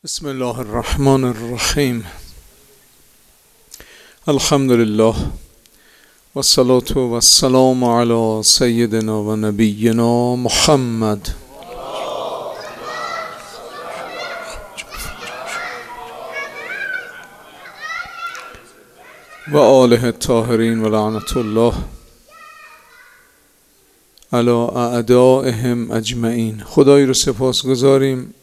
بسم الله الرحمن الرحیم. الحمد لله والصلاة والسلام علی سیدنا و نبینا محمد و آله الطاهرین و لعنت الله علی اعدائهم اجمعین. خدای رو سپاس گذاریم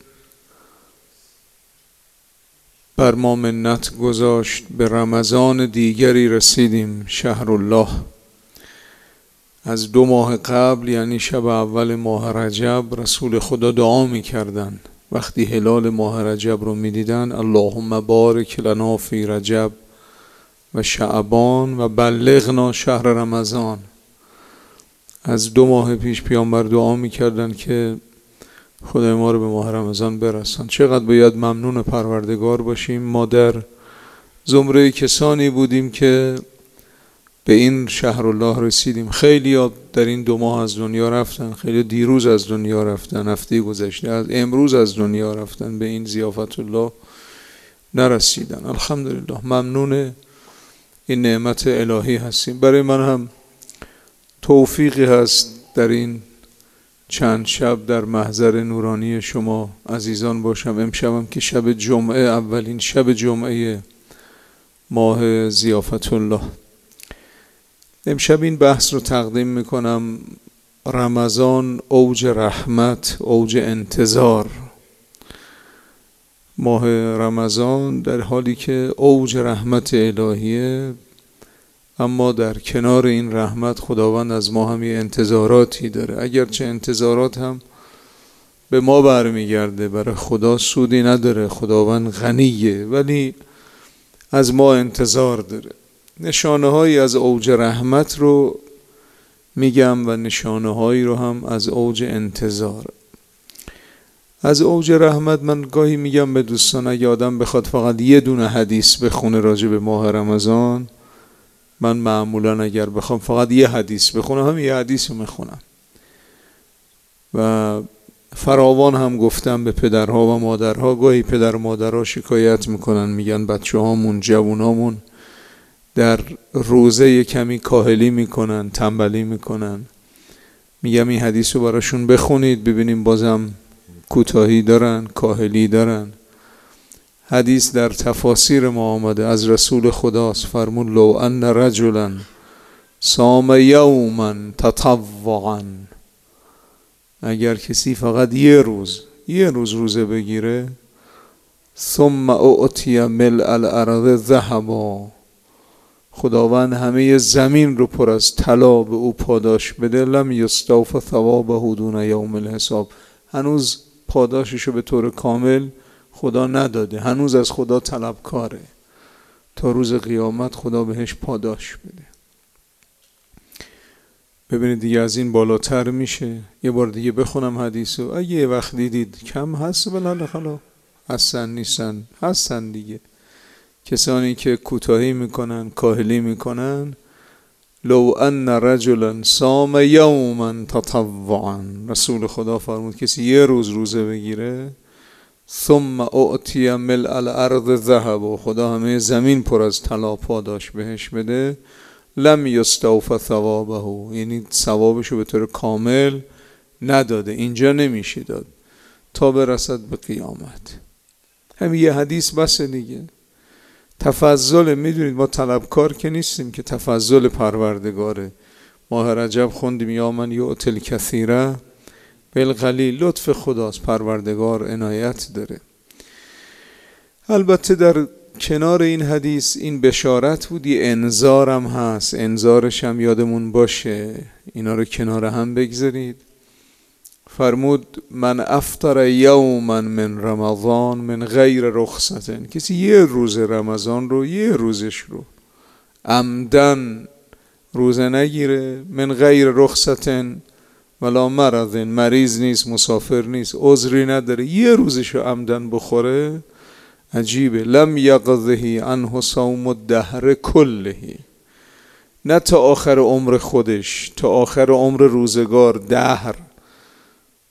بر ما منت گذاشت، به رمضان دیگری رسیدیم، شهر الله. از 2 ماه قبل یعنی شب اول ماه رجب رسول خدا دعا می‌کردن وقتی هلال ماه رجب رو می‌دیدن: اللهم بارک لنا فی رجب و شعبان و بلغنا شهر رمضان. از 2 ماه پیش پیامبر دعا می‌کردن که خدای ما رو به ماه رمضان برسان. چقدر باید ممنون پروردگار باشیم. ما در زمره کسانی بودیم که به این شهر الله رسیدیم. خیلی ها در این 2 ماه از دنیا رفتن، خیلی دیروز از دنیا رفتن، هفته گذشته از امروز از دنیا رفتن، به این ضیافت الله نرسیدن. الحمدلله ممنون این نعمت الهی هستیم. برای من هم توفیقی هست در این چند شب در محضر نورانی شما عزیزان باشم. امشبم که شب جمعه، اولین شب جمعه ماه ضیافت الله. امشب این بحث رو تقدیم میکنم: رمضان اوج رحمت، اوج انتظار. ماه رمضان در حالی که اوج رحمت الهیه، اما در کنار این رحمت خداوند از ما هم یه انتظاراتی داره. اگرچه انتظارات هم به ما برمیگرده، برای خدا سودی نداره، خداوند غنیه، ولی از ما انتظار داره. نشانه هایی از اوج رحمت رو میگم و نشانه هایی رو هم از اوج انتظار. از اوج رحمت من گاهی میگم به دوستان اگه آدم بخواد فقط یه دونه حدیث بخونه راجع به ماه رمضان، من معمولا اگر بخوام فقط یه حدیث بخونم هم یه حدیث رو میخونم. و فراوان هم گفتم به پدرها و مادرها. گاهی پدر و مادرها شکایت میکنن، میگن بچه هامون، جوونامون در روزه یه کمی کاهلی میکنن، تنبلی میکنن. میگم این حدیث رو براشون بخونید ببینیم بازم کوتاهی دارن، کاهلی دارن. حدیث در تفاسیر ما آمده، از رسول خداست. فرمود: لو ان رجلا صام یوما تطوعا، اگر کسی فقط یه روز روزه بگیره، ثم اعطی ملء الارض ذهبا، خداوند همه زمین رو پر از طلا به او پاداش بده، لم یستوف ثوابه دون یوم الحساب، هنوز پاداششو به طور کامل خدا نداده، هنوز از خدا طلبکاره، تا روز قیامت خدا بهش پاداش بده. ببینید دیگه از این بالاتر میشه. یه بار دیگه بخونم حدیثو، اگه یه وقت دیدید کم هست بلند خلا هستن نیستن هستن دیگه. کسانی که کوتاهی میکنن، کاهلی میکنن: لو ان رجلا صام یوما تطوعا، رسول خدا فرمود کسی یه روزه بگیره، ثم اعطی ملء الارض ذهب، خدا همه زمین پر از طلا پاداش بهش بده، لم یستوف ثوابه، یعنی ثوابشو به طور کامل نداده، اینجا نمیشه داد تا برسد به قیامت. همین یه حدیث بس دیگه. تفضل، میدونید ما طلبکار که نیستیم، که تفضل پروردگاره. ماه رجب خوندیم یا من یؤتی الکثیر بالقلیل، لطف خداست، پروردگار عنایت داره. البته در کنار این حدیث این بشارت بود، یه انذار هم هست. انذارش هم یادمون باشه، اینا رو کنار هم بگذارید. فرمود: من افطر یوما من رمضان من غیر رخصتن، کسی یه روز رمضان رو، یه روزش رو عمدن روزه نگیره، من غیر رخصتن ولا مرضن، مریض نیست، مسافر نیست، عذری نداره، یه روزشو عمدن بخوره، عجیبه. لم یقضه عنه صوم الدهر کله، نه تا آخر عمر خودش، تا آخر عمر روزگار، دهر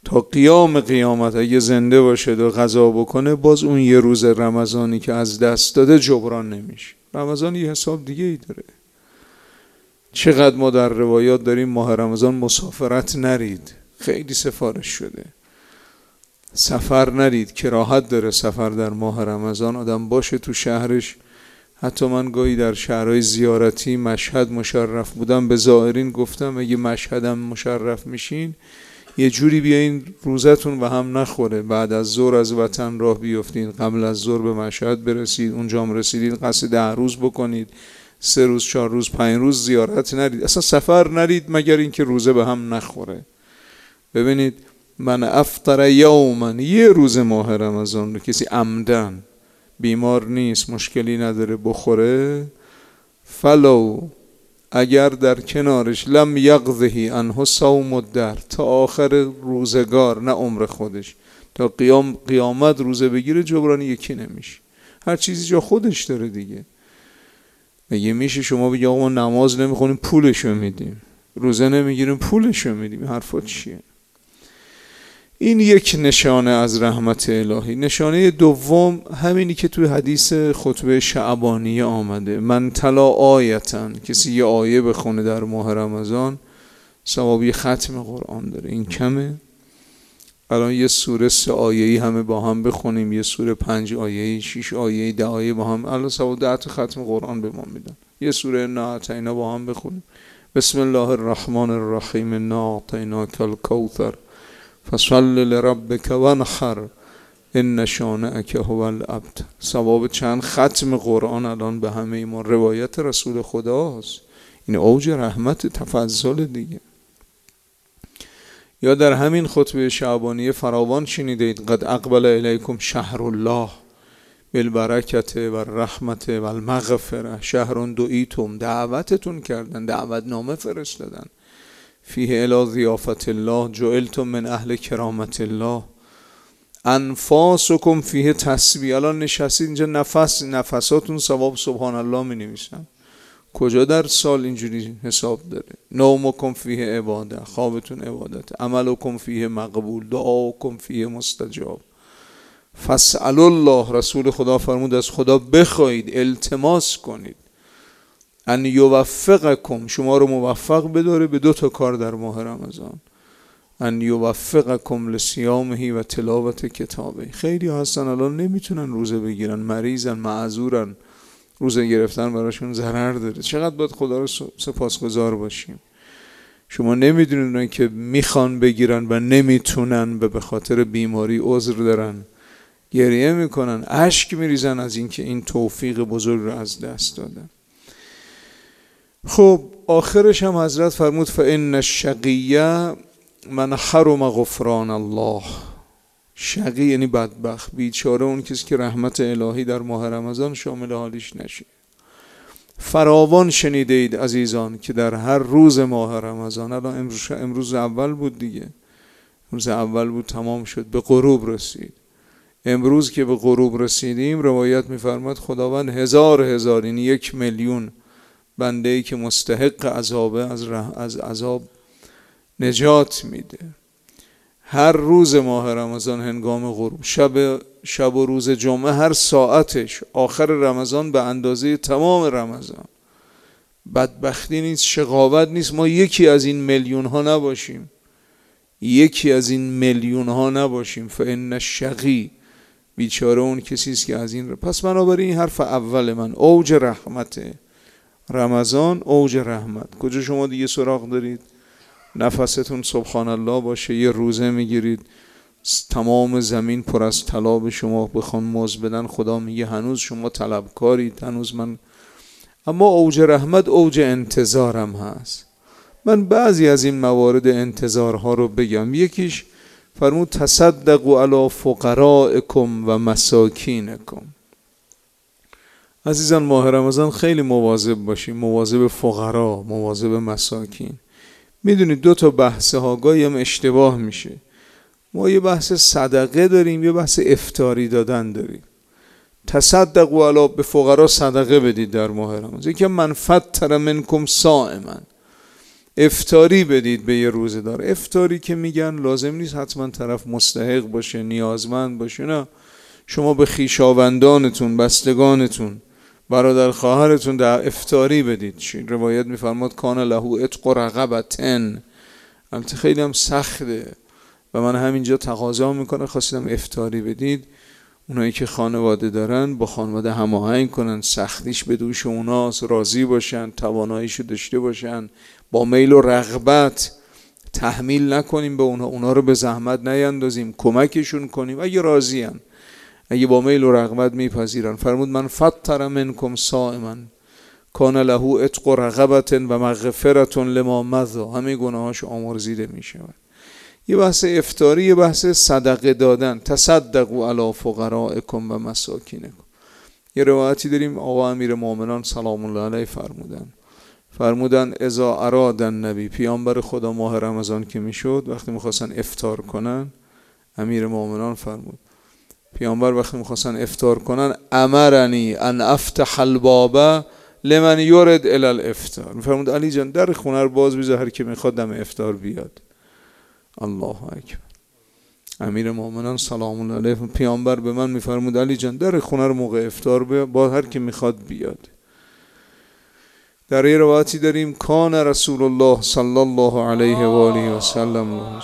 تا قیام قیامت اگه زنده باشه و قضا بکنه، باز اون یه روز رمضانی که از دست داده جبران نمیشه. رمضان یه حساب دیگه ای داره. چقدر ما در روایات داریم ماه رمضان مسافرت نرید، خیلی سفارش شده. سفر نرید، کراهت داره سفر در ماه رمضان. آدم باشه تو شهرش. حتی من گاهی در شهرهای زیارتی مشهد مشرف بودم، به زائرین گفتم اگه مشهدم مشرف میشین یه جوری بیاین روزتون به هم نخوره، بعد از ظهر از وطن راه بیفتین، قبل از ظهر به مشهد برسید، اونجا هم رسیدین قصد 10 روز بکنید، 3 روز 4 روز 5 روز زیارت نرید، اصلا سفر نرید مگر اینکه روزه به هم نخوره. ببینید من افطر یوما، یه روز ماه رمضان رو کسی عمدن بیمار نیست مشکلی نداره بخوره، فلو، اگر در کنارش لم یقضه عنه صوم الدهر، تا آخر روزگار، نه عمر خودش، تا قیامت روزه بگیره، جبران یکی نمیشه. هر چیزی جا خودش داره دیگه. مگه میشه شما بگی آقا ما نماز نمیخونیم پولشو میدیم، روزه نمیگیریم پولشو میدیم؟ این حرفا چیه؟ این یک نشانه از رحمت الهی. نشانه دوم همینی که توی حدیث خطبه شعبانیه آمده، من تلا آیتن، کسی یه آیه بخونه در ماه رمضان ثوابی ختم قرآن داره. این کمه؟ الان یه سوره 3 آیه‌ای همه با هم بخونیم، یه سوره 5 آیه‌ای، 6 آیه‌ای، 10 آیه با هم، الان ثواب 10 تا ختم قرآن به ما میدن. یه سوره انا با هم بخونیم. بسم الله الرحمن الرحیم، انا اعطیناک الکوثر فصل لربک وانحر ان شانئک هو الابتر. ثواب چند ختم قرآن الان به همه ما. روایت رسول خداست. این اوج رحمت تفضل دیگه. یا در همین خطبه شعبانیه فراوان شنیدید قد اقبل الیکم شهر الله بالبرکت و الرحمت و المغفره، شهر دعیتم، دعوتتون کردن، دعوتنامه فرستادن، فیه الی ضیافت الله جعلتم من اهل کرامت الله، انفاسکم فیه تسبیح. الان نشستید اینجا نفساتون ثواب سبحان الله می نویسن. کجا در سال اینجوری حساب داره؟ نومکم فیه عباده، خوابتون عبادت، عملکم فیه مقبول، دعاکم فیه مستجاب. فاسألوا الله، رسول خدا فرمود از خدا بخواید، التماس کنید، ان یوفقکم، شما رو موفق بداره به 2 تا کار در ماه رمضان، ان یوفقکم لصیامه و تلاوت کتابه. خیلی هستن الان نمیتونن روزه بگیرن، مریضن، معذورن، روزه گرفتن براشون ضرر داره. چقدر باید خدا رو سپاسگزار باشیم. شما نمیدونن که میخوان بگیرن و نمیتونن، به خاطر بیماری عذر دارن، گریه میکنن، اشک میریزن از اینکه این توفیق بزرگ رو از دست دادن. خب آخرش هم حضرت فرمود فإن الشقی من حرم غفران الله. شقی یعنی بدبخت، بیچاره اون کسی که رحمت الهی در ماه رمضان شامل حالیش نشه. فراوان شنیدید عزیزان که در هر روز ماه رمضان، الان امروز اول بود دیگه، روز اول بود تمام شد، به غروب رسید. امروز که به غروب رسیدیم روایت میفرماد خداوند هزار یعنی 1 میلیون بنده‌ای که مستحق عذابه از عذاب نجات میده. هر روز ماه رمضان هنگام غروب، شب و روز جمعه، هر ساعتش آخر رمضان به اندازه تمام رمضان. بدبختی نیست، شقاوت نیست ما یکی از این میلیون ها نباشیم، یکی از این میلیون ها نباشیم. فإن الشقی، بیچاره اون کسی است که از این پس بنابراین این حرف اول من، اوج رحمت رمضان، اوج رحمت. کجا شما دیگه سراغ دارید؟ نفستون سبحان الله باشه، یه روزه میگیرید، تمام زمین پر از طلا به شما بخوان مزد بدن، خدا میگه هنوز شما طلبکارید، هنوز من. اما اوج رحمت اوج انتظارم هست. من بعضی از این موارد انتظارها رو بگم. یکیش فرمود تصدقوا علی فقرائکم و مساکینکم. عزیزان ماه رمضان خیلی مواظب باشیم، مواظب فقرا، مواظب مساکین. میدونید 2 تا بحث ها گاهی هم اشتباه میشه. ما یه بحث صدقه داریم، یه بحث افطاری دادن داریم. تصدقوا علی، به فقرا صدقه بدید در ماه رمضان. یکی من فطر منکم صائما، افطاری بدید به یه روزه دار. افطاری که میگن لازم نیست حتما طرف مستحق باشه، نیازمند باشه، نه، شما به خویشاوندانتون، بستگانتون، برادر خواهرتون در افطاری بدید. روایت میفرماد کان له عتق رقبتن. البته خیلی هم سخته و من همینجا تقاضا میکنم خواستم افطاری بدید. اونایی که خانواده دارن با خانواده هماهنگ کنن، سختیش به دوش اوناست، راضی باشن، تواناییشو داشته باشن، با میل و رغبت تحمیل نکنیم به اونا رو به زحمت نیندازیم، کمکشون کنیم اگه راضیان، اگه با میل و رغبت میپذیرن. فرمود من فطر منکم صائما کان له عتق رقبة و مغفرة لما مضی. همه گناهاش آمرزیده میشود. یه بحث افطاری، یه بحث صدقه دادن. تصدقوا علی فقرائکم و مساکینکم. یه روایتی داریم آقا امیرالمومنین سلام الله علیه فرمودن اذا اراد النبی، پیامبر خدا، ماه رمضان که میشد وقتی میخواستن افطار کنن، امیرالمومنین فرمود پیامبر وقتی میخواستن افطار کنن امرنی ان افتح الباب لمن یرد الی الافطار. میفرمود علی جان در خونه رو باز بذار هر کی میخواد دم افطار بیاد. الله اکبر. امیرالمومنین سلام الله علیه پیامبر به من میفرمود علی جان در خونه رو موقع افطار با هر کی میخواد بیاد. در یه روایتی داریم کان رسول الله صلی الله علیه و آله و سلم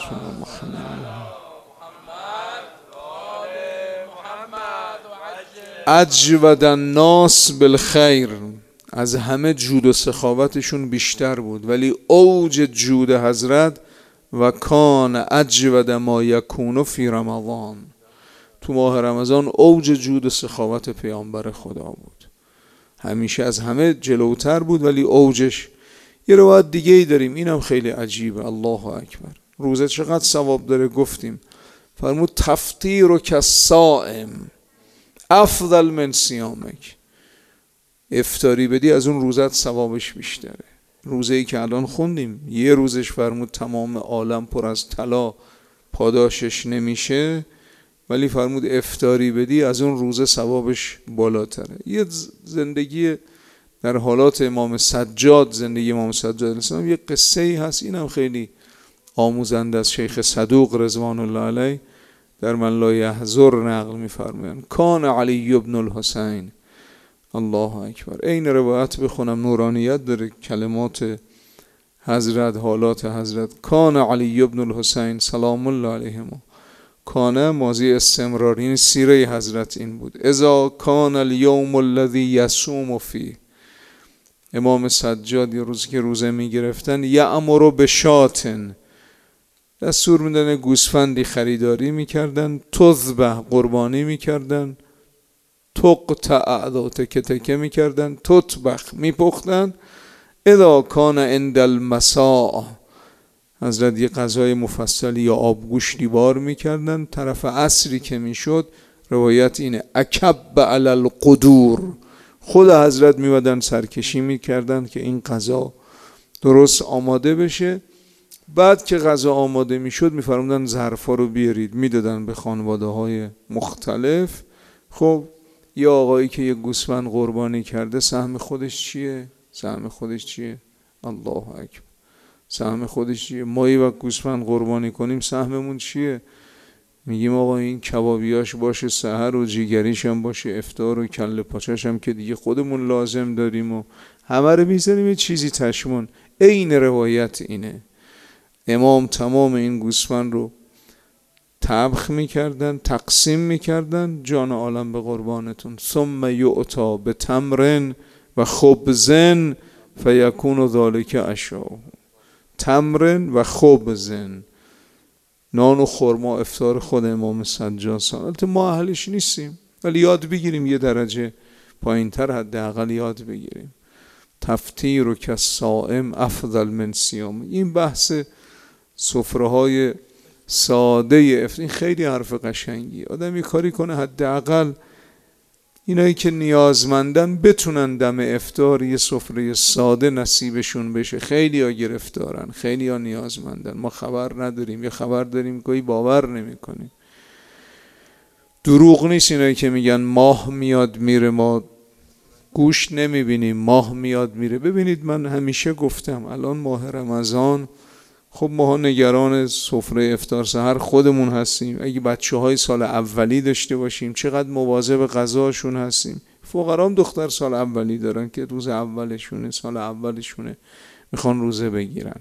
اجود الناس بالخیر. از همه جود و سخاوتشون بیشتر بود، ولی اوج جود حضرت و کان اجود ما یکون فی رمضان، تو ماه رمضان اوج جود و سخاوت پیامبر خدا بود. همیشه از همه جلوتر بود ولی اوجش. یه روایت دیگه ای داریم اینم خیلی عجیبه. الله اکبر. روزه چقدر ثواب داره گفتیم. فرمود تفطیر کالصائم افضل من صیامک. افطاری بدی از اون روزت ثوابش بیشتره. روزه ای که الان خوندیم یه روزش فرمود تمام عالم پر از طلا پاداشش نمیشه، ولی فرمود افطاری بدی از اون روزه ثوابش بالاتره. یه زندگی در حالات امام سجاد، زندگی امام سجاد الاسلام، یه قصه ای هست اینم خیلی آموزنده از شیخ صدوق رضوان الله علیه در من لا یحضر نقل می‌فرمایند کان علی ابن الحسین. الله اکبر. این روایت بخونم نورانیت داره، کلمات حضرت، حالات حضرت. کان علی ابن الحسین سلام الله علیهما. کان ماضی استمرار، این سیره حضرت این بود. اذا کان الیوم الذی یصوم فیه. امام سجاد یه روزی که روزه میگرفتن یأمر بشاتن، دستور میدن گوسفندی خریداری میکردن، تذبح قربانی میکردن، تقطع اعضا تکه تکه میکردن، تطبخ میپختن. اذا کان عند المساء، حضرت یه غذای مفصلی یا آبگوشتی بار میکردن. طرف عصری که میشد روایت اینه اکب علی القدور، خود حضرت میودن سرکشی میکردن که این غذا درست آماده بشه. بعد که غذا آماده میشد میفرمودن ظرفا رو بیارید، میدادن به خانواده های مختلف. خب یه آقایی که یه گوسفند قربانی کرده سهم خودش چیه؟ سهم خودش چیه؟ الله اکبر. سهم خودش چیه؟ ما یه وقت گوسفند قربانی کنیم سهممون چیه؟ میگیم آقا این کبابیاش باشه، سحر و جیگریش هم باشه، افطار و کله پاچش هم که دیگه خودمون لازم داریم و همه رو میذاریم یه چیزی تشمون. این روایت اینه. امام تمام این گوسفند رو طبخ میکردن، تقسیم میکردن، جان عالم به قربانتون. ثم یعطا به تمرن و خبزن فیکون ذالک عشاء. تمرن و خبزن، نان و خرما افطار خود امام سجاد. البته ما اهلش نیستیم ولی یاد بگیریم، یه درجه پایینتر حداقل یاد بگیریم. تفطیر کالصائم افضل من صیام. این بحث سفره های ساده افطار، این خیلی حرف قشنگی. آدم یه کاری کنه حداقل اینایی که نیازمندن بتونن دم افطار یه سفره ساده نصیبشون بشه. خیلی ها گرفتارن، خیلی ها نیازمندن، ما خبر نداریم، یه خبر داریم که باور نمی کنیم. دروغ نیست اینایی که میگن ماه میاد میره ما گوشت نمیبینیم، ماه میاد میره. ببینید من همیشه گفتم الان ماه رمضان، خب ماها نگران سفره افطار سحر خودمون هستیم. اگه بچه‌های سال اولی داشته باشیم چقدر مواظب غذاشون هستیم. فقرا هم دختر سال اولی دارن که روز اولشونه، سال اولشونه، میخوان روزه بگیرن.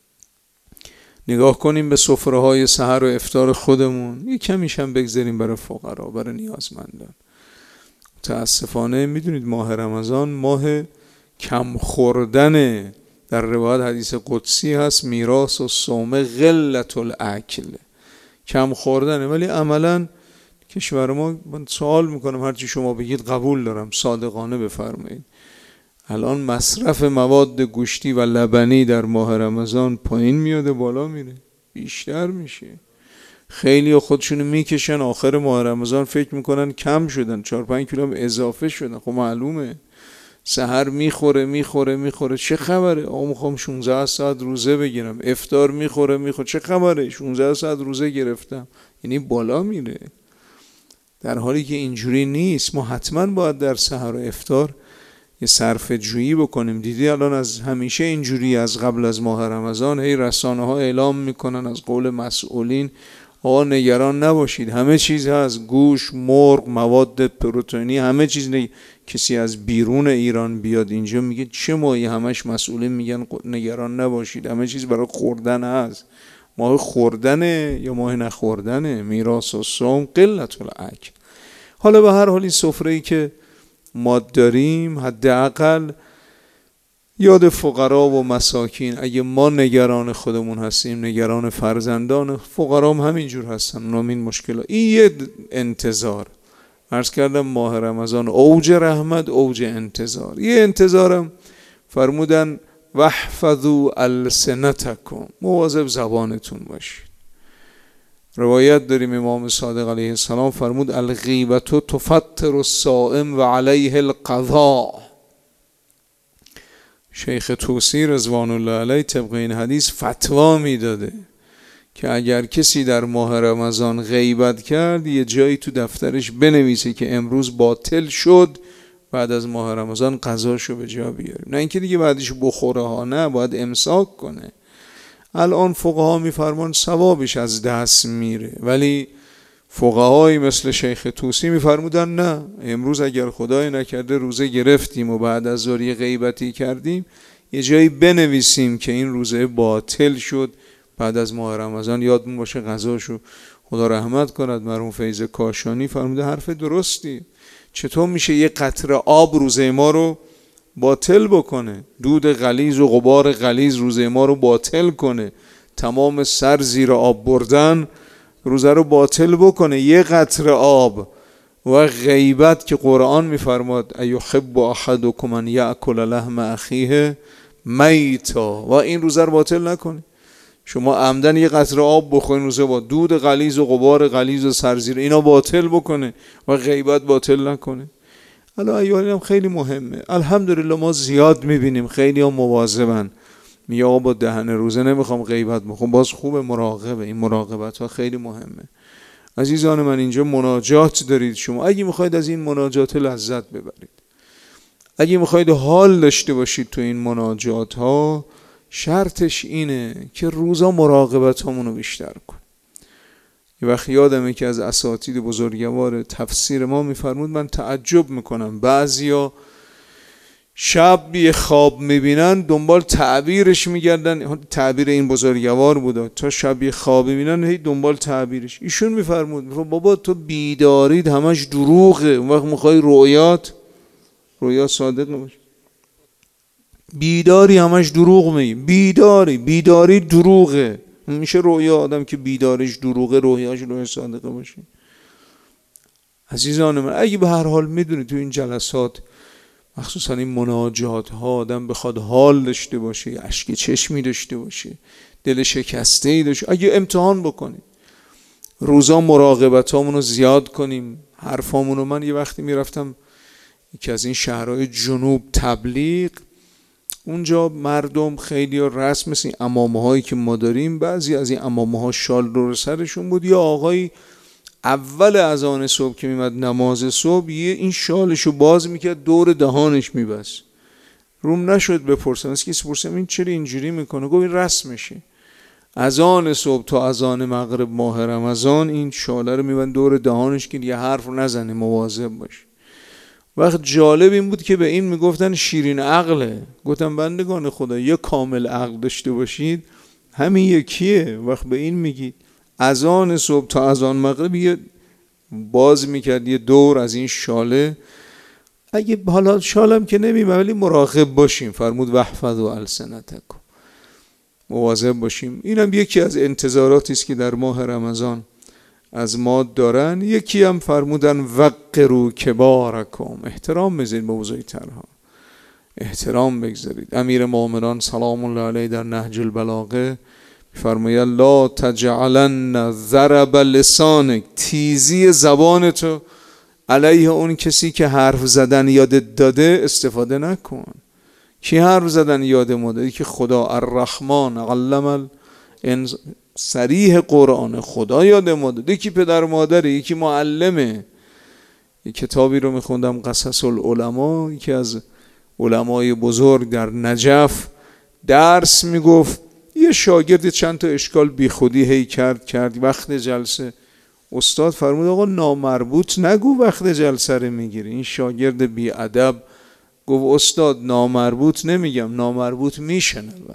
نگاه کنیم به سفره‌های سحر و افطار خودمون، یه کمیش هم بگذاریم برای فقرا، برای نیازمندان. متاسفانه میدونید ماه رمضان ماه کم خوردنه. در روایت حدیث قدسی هست میراث و صوم قلت الاکل، کم خوردنه. ولی عملا کشور ما، من سوال میکنم هرچی شما بگید قبول دارم، صادقانه بفرمایید. الان مصرف مواد گوشتی و لبنی در ماه رمضان پایین میاده بالا میره، بیشتر میشه. خیلی خودشونو میکشن آخر ماه رمضان فکر میکنن کم شدن، 4-5 کیلو هم اضافه شدن. خب معلومه سحر میخوره چه خبره؟ آقا میخوام 16 ساعت روزه بگیرم. افطار میخوره چه خبره؟ 16 ساعت روزه گرفتم. یعنی بالا میره، در حالی که اینجوری نیست. ما حتما باید در سحر و افطار یه صرفه جویی بکنیم. دیدی الان از همیشه اینجوری، از قبل از ماه رمضان هی رسانه ها اعلام میکنن از قول مسئولین آقا نگران نباشید، همه چیز هست، گوشت، مرغ، مواد پروتئینی، همه چیز. کسی از بیرون ایران بیاد اینجا میگه چه ماهی؟ همش مسئولین میگن نگران نباشید، همه چیز برای خوردن هست. ماه خوردنه یا ماه نخوردنه؟ میراث و صوم قلت الاکل. حالا به هر حال این سفره‌ای که ما داریم حداقل یاد فقرا و مساکین. اگه ما نگران خودمون هستیم، نگران فرزندان، فقرا هم همینجور هستن، اونم این مشکل. این یه انتظار. عرض کردم ماه رمضان اوج رحمت، اوج انتظار. یه انتظارم فرمودن واحفظوا السنتکم، مواظب زبانتون باشید. روایت داریم امام صادق علیه السلام فرمود الغیبت تفطر الصائم و علیه القضاء. شیخ طوسی رضوان الله علیه طبق این حدیث فتوا میداده که اگر کسی در ماه رمضان غیبت کرد یه جایی تو دفترش بنویسه که امروز باطل شد، بعد از ماه رمضان قضاشو به جا بیاریم. نه اینکه دیگه بعدش بخوره ها، نه، باید امساک کنه. الان فقها میفرمان ثوابش از دست میره، ولی فقهایی مثل شیخ طوسی میفرمودن نه، امروز اگر خدای نکرده روزه گرفتیم و بعد از ظهر غیبتی کردیم، یه جایی بنویسیم که این روزه باطل شد، بعد از ماه رمضان یادمون باشه قضاشو. خدا رحمت کند مرحوم فیض کاشانی فرموده حرف درستی. چطور میشه یه قطره آب روزه ما رو باطل بکنه؟ دود غلیظ و غبار غلیظ روزه ما رو باطل کنه، تمام سر زیر آب بردن روزه رو باطل بکنه. یه قطره آب. و غیبت که قرآن میفرماد ایحب احدکم ان یأکل لحم اخیه میتا، و این روزه رو باطل نکنه. شما عمدن یه قطره آب بخورین روزه با دود غلیظ و غبار غلیظ و سر زیر اینا باطل بکنه و غیبت باطل نکنه. حالا ایوانی هم خیلی مهمه. الحمدلله ما زیاد میبینیم خیلی هم مواظبن، میگه آقا با دهن روزه نمیخوام غیبت بکنم. باز خوب مراقبه، این مراقبت ها خیلی مهمه. عزیزان من اینجا مناجات دارید شما، اگه میخواید از این مناجات لذت ببرید، اگه میخواید حال داشته باشید تو این مناجات ها، شرطش اینه که روزا مراقبت همونو بیشتر کن. یه وقت یادمه که از اساتید بزرگوار تفسیر ما میفرمود من تعجب میکنم بعضیا شب یه خواب میبینن دنبال تعبیرش میگردن. تعبیر این بزرگوار بوده، تا شب یه خواب میبینن هی دنبال تعبیرش. ایشون میفرمود بابا تو بیدارید همش دروغه، اون وقت میخوای رویا صادق نباشه. بیداری همش دروغ میگی، بیداری دروغه. میشه رویا آدم که بیداریش دروغه رویاش رویا صادقه باشه؟ عزیزان من اگه به هر حال میدونید تو این جلسات مخصوصا این مناجات ها آدم بخواد حال داشته باشه، اشک چشمی داشته باشه، دل شکسته‌ای داشته، اگه امتحان بکنید روزا مراقبت هامونو زیاد کنیم، حرفامونو. من یه وقتی میرفتم یکی از این شهرهای جنوب تبلیغ، اونجا مردم خیلی رسم مثل این عمامه هایی که ما داریم، بعضی از این عمامه ها شال دور سرشون بود، یا آقای اول اذان صبح که میمد نماز صبح این شالشو باز میکرد دور دهانش میبست. روم نشد بپرسم، از کسی پرسم این چرا اینجوری میکنه؟ گفت این رسمشه، اذان صبح تا اذان مغرب ماه رمضان این شاله رو میبند دور دهانش که یه حرف نزنه، مواظب باشه. وقت جالب این بود که به این میگفتن شیرین عقله. گفتم بندگان خدا یه کامل عقل داشته باشید همین یکیه. وقت به این میگید اذان صبح تا اذان مغرب یه باز میکرد یه دور از این شاله. اگه حالا شالم که نمیمه ولی مراقب باشیم، فرمود واحفظوا السنتکم، مواظب باشیم. اینم یکی از انتظاراتی است که در ماه رمضان از ما دارن. یکی هم فرمودن وقروا کبارکم، احترام بذارید به بزرگترها، احترام بگذارید. امیر مومنان سلام الله علیه در نهج البلاغه فرماید لا تجعلن ضرب لسانک، تیزی زبانتو علیه اون کسی که حرف زدن یادت داده استفاده نکن. کی حرف زدن یاد ما داده؟ که خدا الرحمن علم صریح قرآن، خدا یاد ما داده. یکی پدر مادره، یکی معلمه. یک کتابی رو میخوندم قصص العلماء، یکی از علمای بزرگ در نجف درس میگفت، یه شاگرد چند تا اشکال بی خودی هی کرد وقت جلسه. استاد فرمود آقا نامربوط نگو وقت جلسه رو میگیری. این شاگرد بی ادب گفت استاد نامربوط نمیگم، نامربوط میشنوم.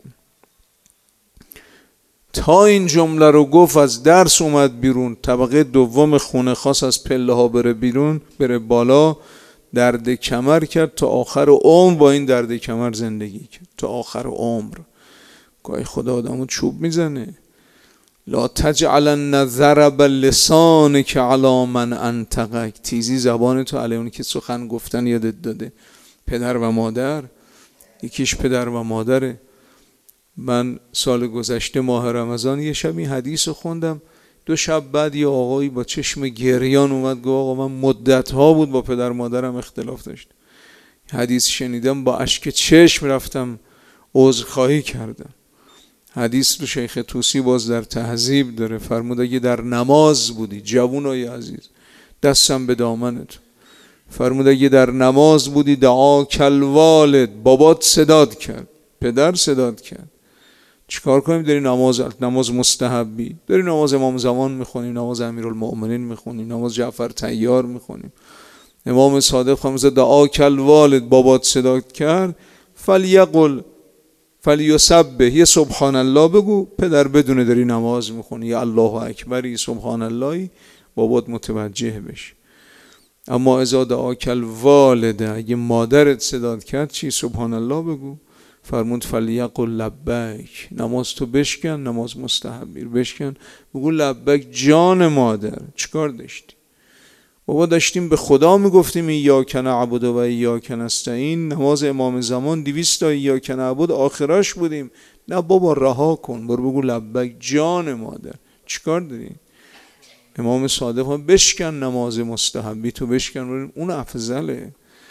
تا این جمله رو گفت از درس اومد بیرون، طبقه دوم خونه خاص از پله ها بره بیرون، بره بالا، درد کمر کرد تا آخر عمر. با این درد کمر زندگی کرد تا آخر عمر. گاهی خدا آدمو چوب میزنه. لا تجعلن ضرب لسانک علی من انطقک، تیزی زبان تو علی اون که سخن گفتن یادت داده. پدر و مادر، یکیش پدر و مادره. من سال گذشته ماه رمضان یه شب این حدیث رو خوندم، 2 شب بعد یه آقایی با چشم گریان اومد گفت آقا من مدت‌ها بود با پدر مادرم اختلاف داشتم. حدیث شنیدم با اشک چشم رفتم عذرخواهی کردم. حدیث رو شیخ طوسی باز در تهذیب داره، فرمود اگه در نماز بودی جوونای عزیز دستم به دامنت، فرمود اگه در نماز بودی دعاک الوالد، بابات صداد کرد، پدر صداد کرد. چیکار کنیم؟ داری نماز مستحبی، داری نماز امام زمان میخونیم، نماز امیرالمؤمنین میخونیم، نماز جعفر طیار میخونیم. امام صادق فرمود دعاک الوالد، بابات صداد کرد، فلیقل فلیسبح، یه سبحان الله بگو. پدر بدونه داری نماز میخونی، یا الله اکبری سبحان اللهی، بابات متوجه بشه. اما اذا دعاک الوالد، اگه مادرت صداد کرد چی؟ سبحان الله بگو. فرمود فلیقل لبیک، نماز تو بشکن، نماز مستحبی رو بشکن، بگو لبیک جان مادر. چیکار داشتی؟ بابا داشتیم به خدا میگفتیم ایاک نعبد و ایاک نستعین. نماز امام زمان 200 تا ایاک نعبد آخرش بودیم. نه بابا رها کن، برو بگو لبیک جان مادر. چیکار داری؟ امام صادق هم بشکن نماز مستحبی تو بشکن، اون افضله.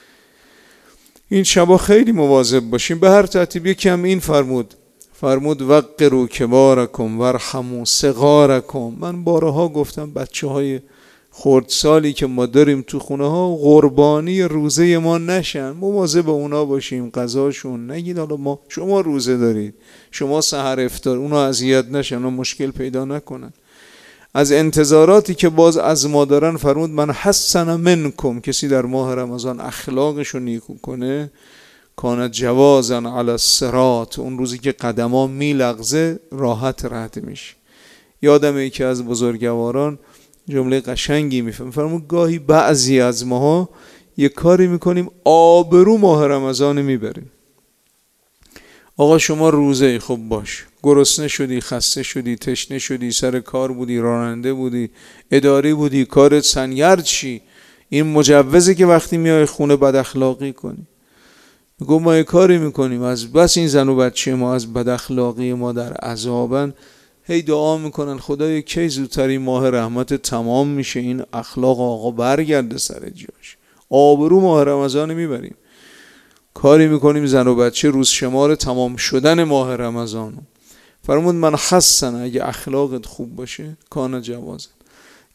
این شبا خیلی مواظب باشیم. به هر ترتیب یکم این فرمود وقروا کبارکم وارحموا صغارکم. من بارها گفتم بچه های خردسالی که ما داریم تو خونه ها قربانی روزه ما نشن، مواظب اونا باشیم، غذاشون نگید حالا شما روزه دارید، شما سحر افطار، اونا اذیت نشن، اونا مشکل پیدا نکنن. از انتظاراتی که باز از ما دارن فرمود من حسن منکم، کسی در ماه رمضان اخلاقشو نیکو کنه، کان جوازا علی الصراط، اون روزی که قدما میلغزه راحت رد میشه. یادم یکی از بزرگواران جمله قشنگی فرمود گاهی بعضی از ماها یه کاری میکنیم آبرو ماه رمضان میبریم. آقا شما روزه، خب باش، گرسنه شدی، خسته شدی، تشنه شدی، سر کار بودی، راننده بودی، اداری بودی، کارت سنگر چی؟ این مجوزه که وقتی میای خونه بد اخلاقی کنی. میگم ما یه کاری میکنیم از بس این زن و بچه ما از بد اخلاقی ما در عذابن، هی دعا میکنن خدایا کی زودتر این ماه رحمت تمام میشه، این اخلاق آقا برگرده سر جاش. آبرو ماه رمضان میبریم. کاری میکنیم زن و بچه روز شمار تمام شدن ماه رمضان. فرمود من حسن، اگه اخلاقت خوب باشه کان جوازن.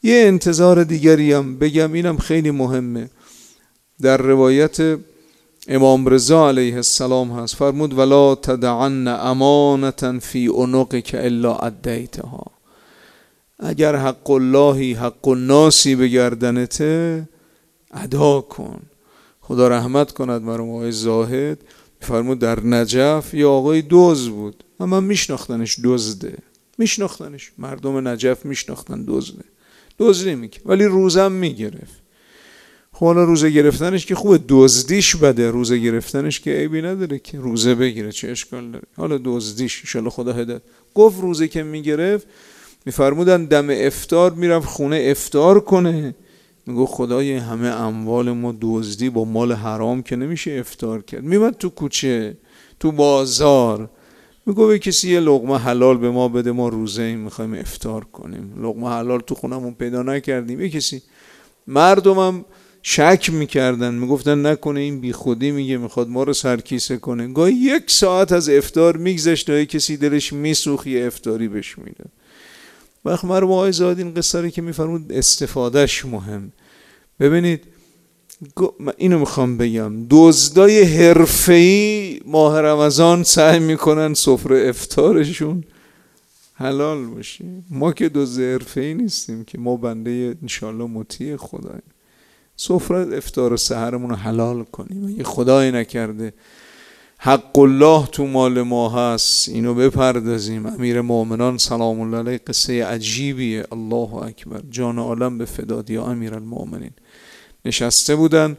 یه انتظار دیگری هم بگم، اینم خیلی مهمه. در روایت امام رضا علیه السلام هست، فرمود ولا تدعن امانة فی عنقک الا ادیتها. اگر حق اللهی حق الناسی به گردنته ادا کن. خدا رحمت کند مرحوم آقای زاهد، فرمود در نجف یه آقای دزد بود، من میشناختنش دزده، میشناختنش، مردم نجف میشناختن دزده، دزدی میکرد ولی روزم میگرفت. خب حالا روزه گرفتنش که خوبه، دزدیش بده، روزه گرفتنش که عیبی نداره که روزه بگیره، چه اشکال داره؟ حالا دزدیش ان شاءالله خدا هدایت. گفت روزه که میگرفت میفرمودن دم افطار میرفت خونه افطار کنه، میگو خدای همه اموال ما دزدی، با مال حرام که نمیشه افطار کرد. میمد تو کوچه تو بازار میگو به کسی یه لقمه حلال به ما بده، ما روزه ایم میخوایم افطار کنیم، لقمه حلال تو خونمون پیدا نکردیم. یه کسی، مردمم شک میکردن، میگفتن نکنه این بی خودی میگه میخواد ما رو سرکیسه کنه. گاهی 1 ساعت از افطار میگذشت تا کسی دلش میسوخت یه افطاری بهش میده. وقت مرحوم آقای زاهد این قصه که میفرمود استفادهش مهم. ببینید اینو میخوام بگم، دزدای حرفه‌ای ماه رمضان سعی میکنن سفره افطارشون حلال باشه. ما که دزد حرفه‌ای نیستیم که، ما بنده انشالله مطیع خداییم. سفره افطار و سحرمون رو حلال کنیم. اگه خدای نکرده حق الله تو مال ما هست اینو بپردازیم. امیر مومنان سلام الله علیه قصه عجیبیه، الله اکبر، جان عالم به فدات یا امیر المومنین. نشسته بودن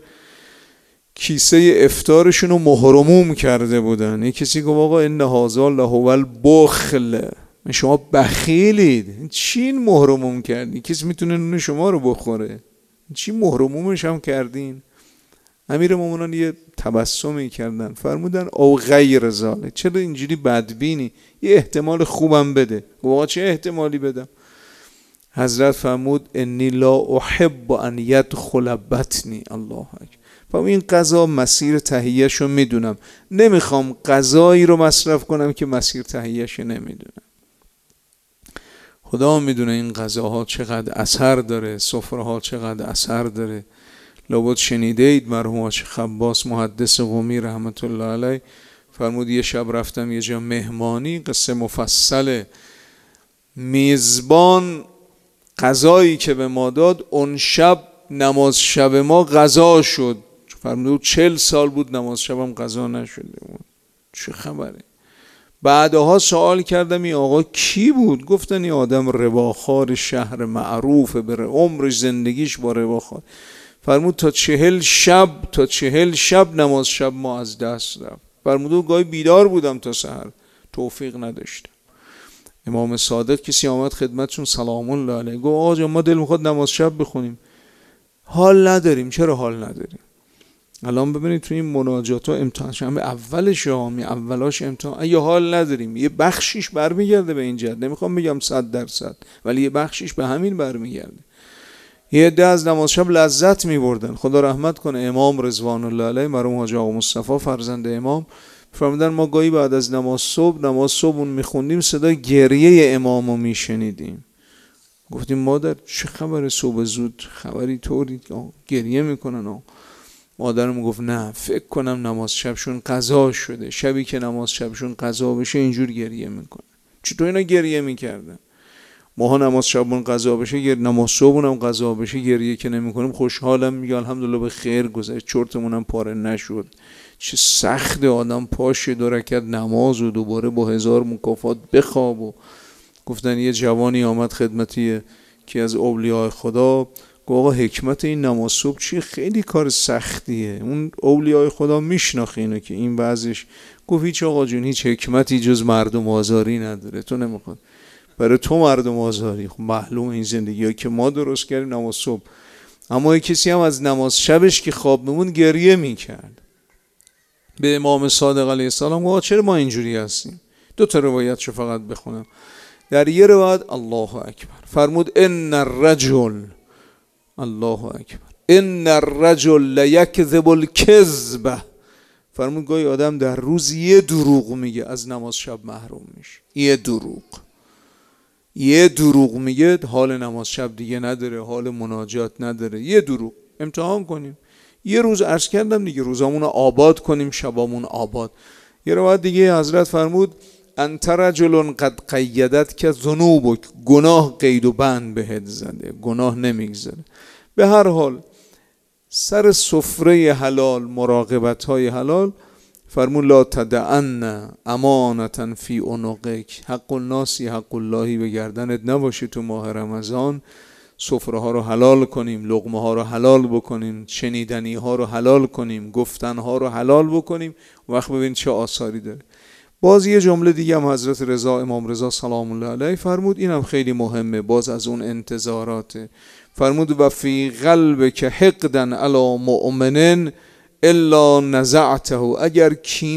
کیسه افطارشون رو مهرموم کرده بودن. یک کسی گفت آقا ان هذا لهو البخل، شما بخیلید، چی این مهرموم کردی؟ کسی میتونه نون شما رو بخوره، چی مهرمومش هم کردین؟ امیر مومنان یه تبسمی کردن، فرمودن او غیر ذالک، چرا اینجوری بدبینی؟ یه احتمال خوبم بده. آقا چه احتمالی بدم؟ حضرت فرمود انی لا احب ان یدخل بطنی، الله اکبر. فرمود این غذا مسیر تهیه‌شو میدونم، نمیخوام غذایی رو مصرف کنم که مسیر تهیه‌شو نمیدونم. خدا میدونه این غذاها چقدر اثر داره، سفره ها چقدر اثر داره. لابد شنیده اید مرحوم شیخ خباس محدث قمی رحمت الله علیه فرمود یه شب رفتم یه جا مهمانی، قصه مفصله، میزبان غذایی که به ما داد اون شب نماز شب ما غذا شد. فرمود 40 سال بود نماز شبم غذا نشده بود، چه خبره؟ بعدها سوال کردم این آقا کی بود؟ گفتن این آدم رباخوار شهر معروفه، بره عمرش زندگیش با رباخوار. فرمود تا 40 شب نماز شب ما از دست رفت. فرمود گاهی بیدار بودم تا سحر، توفیق نداشتم. امام صادق کسی آمد خدمتشون سلام الله علیه، گفت آقا جان ما دل میخواد نماز شب بخونیم، حال نداریم. چرا حال نداریم؟ الان ببینید تو این مناجات ها امتحان همه اولاش امتحان، اگه حال نداریم یه بخشیش برمیگرده به این جهت، نمیخوام بگم 100%، ولی یه بخشیش به همین برمیگرده. یه عده از نماز شب لذت میبردن. خدا رحمت کنه امام رضوان الله علیه مرحوم حاج آقا مصطفی فرزند امام فرمودن ما گاهی بعد از نماز صبح اون میخوندیم صدای گریه امامو میشنیدیم. گفتیم مادر چه خبره صبح زود خبری طوری گریه میکنن؟ مادرم گفت نه فکر کنم نماز شبشون قضا شده، شبی که نماز شبشون قضا بشه اینجور گریه میکنن. چطور اینا گریه میکردن؟ ماها نماز شبمون قضا بشه، نماز صبحمون هم قضا بشه گریه که نمیکنیم، خوشحالم میگه الحمدلله به خیر گذشت، چرتمون هم پاره نشد. چه سخت آدم پاشه 2 رکعت نماز و دوباره با 1000 مکافات بخواب. و گفتن یه جوانی آمد خدمتی که از اولیاء خدا، گفت آقا حکمت این نماز صبح چیه؟ خیلی کار سختیه. اون اولیاء خدا میشناخه اینو که این بعضش. گفت هیچ آقا جون، هیچ حکمتی جز مردم آزاری نداره، تو نمیخواد برای تو مردم آزاری. خب معلوم این زندگی ها که ما درست کردیم نماز صبح. اما کسی هم از نماز شبش که خواب میمون گریه میکرد. به امام صادق علیه السلام گفت چرا ما اینجوری هستیم؟ 2 روایت شو فقط بخونم. در یه روایت الله اکبر فرمود ان الرجل، الله اکبر، ان الرجل لیکذب الکذبه. فرمود گاهی آدم در روز یه دروغ میگه از نماز شب محروم میشه. یه دروغ یه دروغ میگه حال نماز شب دیگه نداره، حال مناجات نداره. یه دروغ. امتحان کنیم. یه روز عرض کردم دیگه، روزامون آباد کنیم، شبامون آباد. یه روایت دیگه حضرت فرمود انت رجل قد قیدت که ذنوبک، گناه قید و بند بهت زده، گناه نمیگذره. به هر حال سر سفره حلال، مراقبت های حلال، فرمود لا تدعن امانتا فی عنقک، حق الناسی حق اللهی به گردنت نباشه. تو ماه رمضان سفره ها رو حلال کنیم، لقمه ها رو حلال بکنیم، شنیدنی ها رو حلال کنیم، گفتن ها رو حلال بکنیم. وقت ببین چه آثاری داره. باز یه جمله دیگه هم حضرت رضا، امام رضا سلام الله علیه فرمود، اینم خیلی مهمه، باز از اون انتظاراته. فرمود و فی قلبک حقدا علی مؤمن الا نزعته، اگر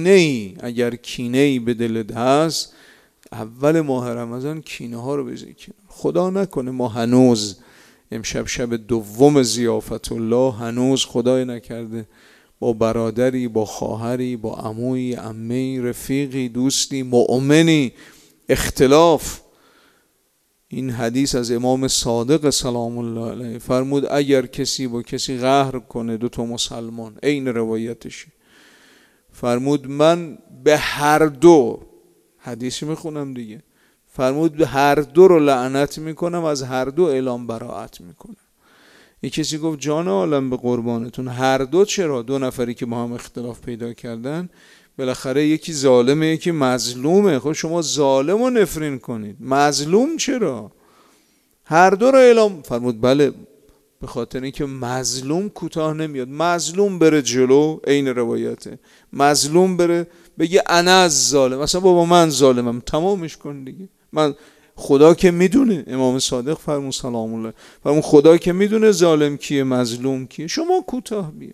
کینه‌ای به دلت هست، اول ماه رمضان کینه ها رو بذاری کنار. خدا نکنه ما هنوز امشب شب دوم ضیافت الله، هنوز خدای نکرده با برادری، با خواهری، با عمویی، عمه‌ای، رفیقی، دوستی، مؤمنی اختلاف. این حدیث از امام صادق سلام الله علیه فرمود اگر کسی با کسی قهر کنه، دو تا مسلمان، عین روایتشه، فرمود من به هر دو، حدیثی میخونم دیگه، فرمود به هر دو رو لعنت میکنم، از هر دو اعلام براءت میکنم. یک کسی گفت جان عالم به قربانتون، هر دو چرا؟ دو نفری که با هم اختلاف پیدا کردن، بالاخره یکی ظالمه یکی مظلومه. خب شما ظالم رو نفرین کنید، مظلوم چرا؟ هر دو رو اعلام. فرمود بله، به خاطر اینکه مظلوم کوتاه نمیاد. مظلوم بره جلو، عین روایته، مظلوم بره بگه انا از ظالم، مثلا بابا من ظالمم، تمامش کن دیگه. من خدا که میدونه، امام صادق فرمود سلام الله فرمود خدا که میدونه ظالم کیه مظلوم کیه، شما کوتاه بیا.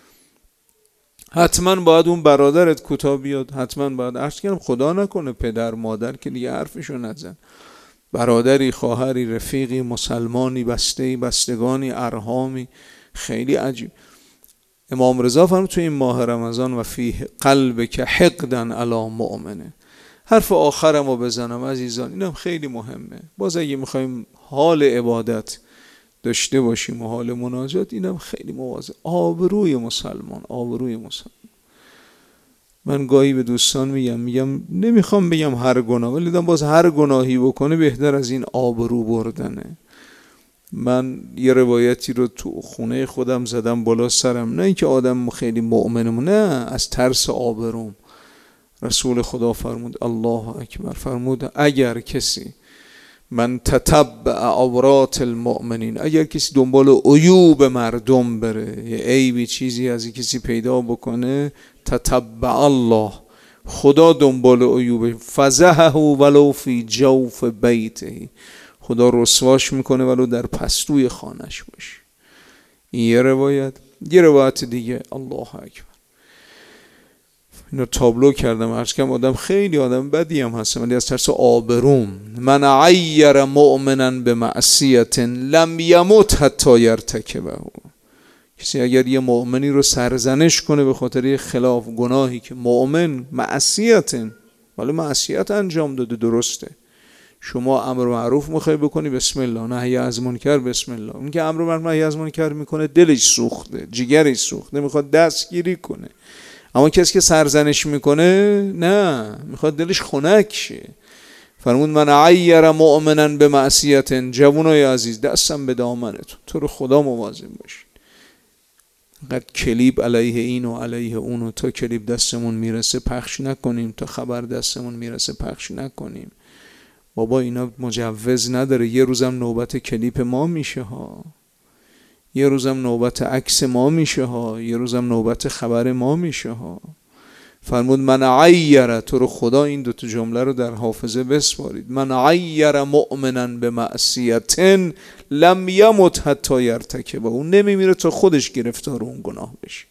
حتما باید اون برادرت کوتاه بیاد، حتما باید، عرض کردم خدا نکنه پدر مادر که دیگه حرفشو نزن، برادری، خواهری، رفیقی، مسلمانی، بسته‌ای، بستگانی، ارحامی، خیلی عجیب. امام رضا فرمود تو این ماه رمضان و فی قلبک حقدا علی مؤمنه. حرف آخرم رو بزنم عزیزان، اینم خیلی مهمه. باز اگه میخوایم حال عبادت داشته باشیم و حال مناجات، اینم خیلی مواظب. آبروی مسلمان، آبروی مسلمان. من گاهی به دوستان میگم نمیخوام بگم هر گناه، ولی باز هر گناهی بکنه بهتر از این آبرو بردنه. من یه روایتی رو تو خونه خودم زدم بالا سرم، نه اینکه آدم خیلی مؤمنم، نه، از ترس آبروم. رسول خدا فرمود الله اکبر، فرمود اگر کسی من تتبع عورات المؤمنین، اگر کسی دنبال عیوب مردم بره، یه عیبی چیزی از کسی پیدا بکنه، تتبع الله، خدا دنبال عیوب، فزحه ولو فی جوف بیته، خدا رسواش میکنه ولو در پستوی خانش باشه. این یه روایت. یه روایت دیگه، الله اکبر، اینو تابلو کردم، عرض کردم آدم خیلی آدم بدی هم هستم، ولی از ترس آبروم، من عیر مؤمنا بمعصیت لم یمت حتی یرتکبه، کسی اگر یه مؤمنی رو سرزنش کنه به خاطر یه خلاف گناهی که مؤمن معصیت، ولی معصیت انجام داده، درسته، شما امر معروف میخوای بکنی بسم الله، نهی از منکر بسم الله. اون که امر معروف نهی از منکر میکنه دلش سوخته، جگرش سوخته، میخواد دستگیری کنه. اما کسی که سرزنش میکنه نه، میخواد دلش خنک شه. فرمود من عیر مؤمنا بمعصیت، جوانای عزیز دستم به دامنتون، تو رو خدا مواظب باشین. اینقدر کلیپ علیه این و علیه اون و تا کلیپ دستمون میرسه پخش نکنیم، تا خبر دستمون میرسه پخش نکنیم. بابا اینا مجوز نداره. یه روزم نوبت کلیپ ما میشه ها، یه روزم نوبت عکس ما میشه ها، یه روزم نوبت خبر ما میشه ها. فرمود من عیر، تو رو خدا این دوتا جمله رو در حافظه بسپارید، من عیر مؤمنا بمعصیت لم یمت حتی یرتکبه، اون نمیمیره تا خودش گرفتار اون گناه بشه.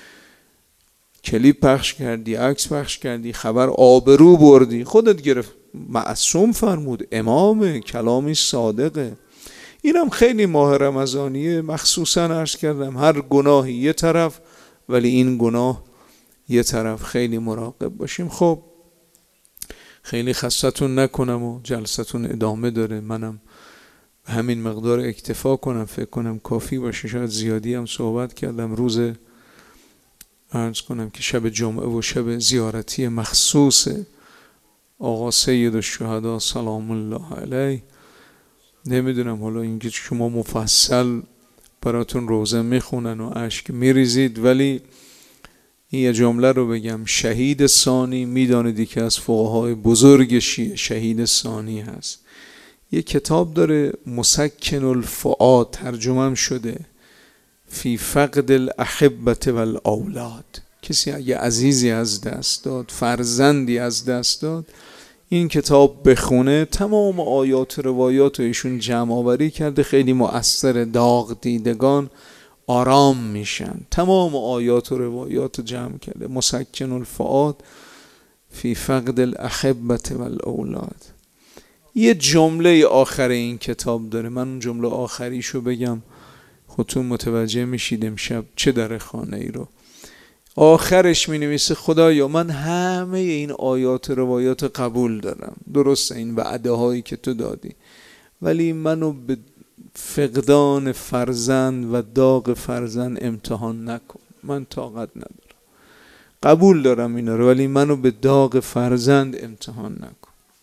کلیپ پخش کردی، عکس پخش کردی، خبر آبرو بردی، خودت گرفت. معصوم فرمود، امام، کلامی صادقه. اینم خیلی ماه رمضانیه، مخصوصا عرض کردم هر گناهی یه طرف، ولی این گناه یه طرف، خیلی مراقب باشیم. خب خیلی خستتون نکنم و جلستون ادامه داره، منم همین مقدار اکتفا کنم، فکر کنم کافی باشه. شاید زیادی هم صحبت کردم. روز عرض کنم که شب جمعه و شب زیارتی مخصوص آقا سید الشهدا سلام الله علیه. نمیدونم حالا اینکه شما مفصل براتون روزه میخونن و اشک میریزید، ولی این یه جمله رو بگم، شهید ثانی میدانیدی که از فقهای بزرگ شیعه شهید ثانی هست. یه کتاب داره مسکن الفؤاد، ترجمه شده فی فقد الاحبه والاولاد. کسی اگه عزیزی از دست داد، فرزندی از دست داد، این کتاب بخونه. تمام آیات و روایات ایشون جمع آوری کرده، خیلی مؤثر. داغ دیدگان آرام میشن. تمام آیات و روایات جمع کرده. مسکن الفؤاد فی فقد الاحبه والاولاد. یه جمله آخر این کتاب داره، من اون جمله آخریشو بگم خودتون متوجه میشید امشب چه در خانه ای رو. آخرش می نویسه خدایا من همه این آیات و روایات قبول دارم، درسته این وعده هایی که تو دادی، ولی منو به فقدان فرزند و داغ فرزند امتحان نکن. من طاقت ندارم، قبول دارم اینا رو، ولی منو به داغ فرزند امتحان نکن.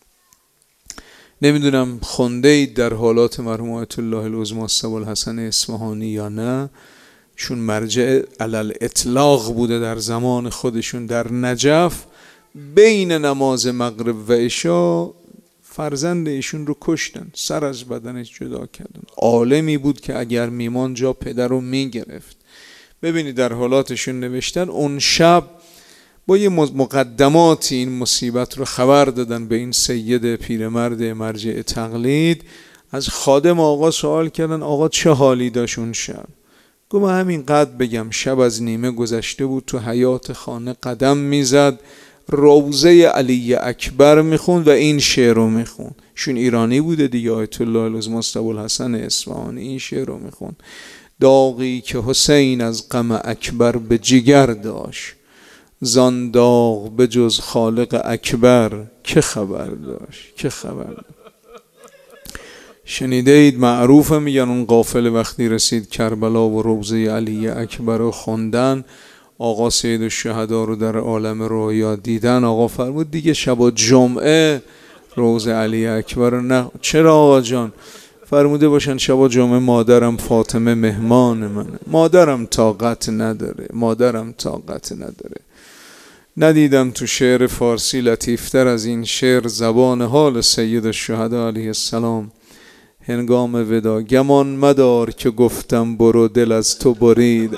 نمیدونم خونده اید در حالات مرحوم آیت الله العظمی ابوالحسن اصفهانی یا نه. شون مرجع علل اطلاق بوده در زمان خودشون. در نجف بین نماز مغرب و عشا فرزند ایشون رو کشتن، سر از بدنش جدا کردن. عالمی بود که اگر میمان جا پدر رو میگرفت. ببینید در حالاتشون نوشتن اون شب با یه مقدماتی این مصیبت رو خبر دادن به این سید پیرمرد مرجع تقلید. از خادم آقا سوال کردن آقا چه حالی داشت اون شب؟ گفت من همین قدر بگم، شب از نیمه گذشته بود، تو حیاط خانه قدم میزد، روضه علی اکبر میخوند و این شعر رو میخوند. شون ایرانی بوده دیگه، آیت الله العظمی ابوالحسن اصفهانی. این شعر رو میخوند: داغی که حسین از غم اکبر به جگر داشت، زان داغ به جز خالق اکبر که خبر داشت، که خبر داشت. شنیده اید معروفه، میگن اون قافله وقتی رسید کربلا و روضه علی اکبر رو خوندن، آقا سید الشهدا رو در عالم رویا دیدن. آقا فرمود دیگه شب جمعه روضه علی اکبر رو نه. چرا آقا جان؟ فرموده باشن شب جمعه مادرم فاطمه مهمان منه، مادرم طاقت نداره، مادرم طاقت نداره. ندیدم تو شعر فارسی لطیفتر از این شعر زبان حال سید الشهدا علیه السلام هنگام ودا: گمان مدار که گفتم برو دل از تو برید،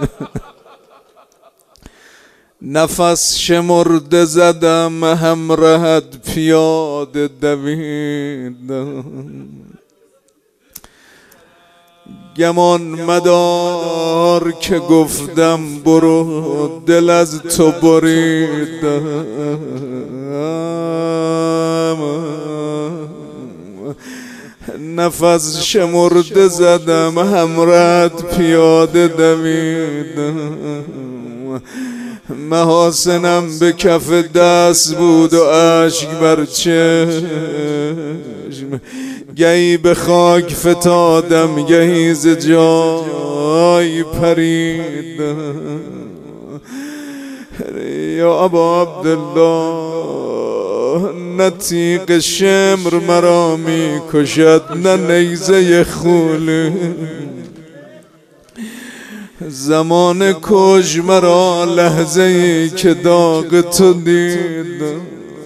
نفس شمرده زدم هم رهد پیاده دوید. گمان مدار که گفتم برو دل از تو برید، نفس شمرده زدم هم رهد پیاده دوید. محاسنم به کف دست بود و اشک بر چشم، گهی به خاک فتادم گهی ز جای پرید. یا ابا عبدالله نه تیغ شمر مرا می کشد نه نیزه خول، زمان کش مرا لحظه ای که داغ تو دیدم.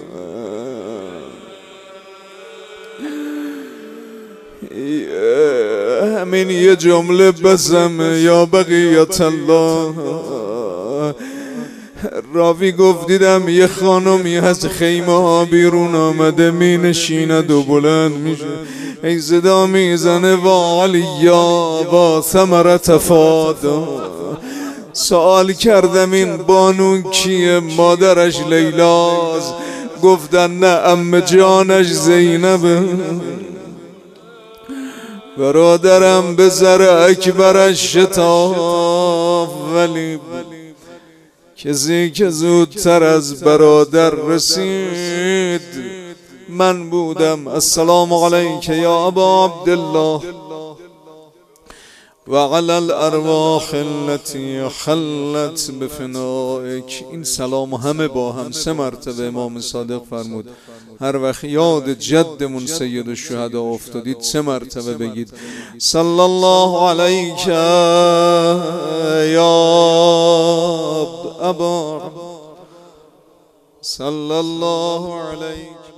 همین یه جمله بزم یا بقیت الله. راوی گفت دیدم یه خانمی از خیمه ها بیرون آمده، می نشیند و بلند میشه، ای صدا میزنه وا علیا وا ثمرت فادا. سوال کردم این بانو کیه؟ مادرش لیلاست. گفتن نه عمه جانش زینبه. برادرم به زر اکبرش شتاف، ولی کسی که زودتر از برادر رسید من بودم. السلام علیک یا ابا عبدالله و علی الارواح التي خلت بفنائک. این سلام همه با هم 3 مرتبه امام صادق فرمود هر وقت یاد جدمون سید الشهدا افتادید 3 مرتبه بگید صلی الله علیک یا ابا، صلی الله علیک.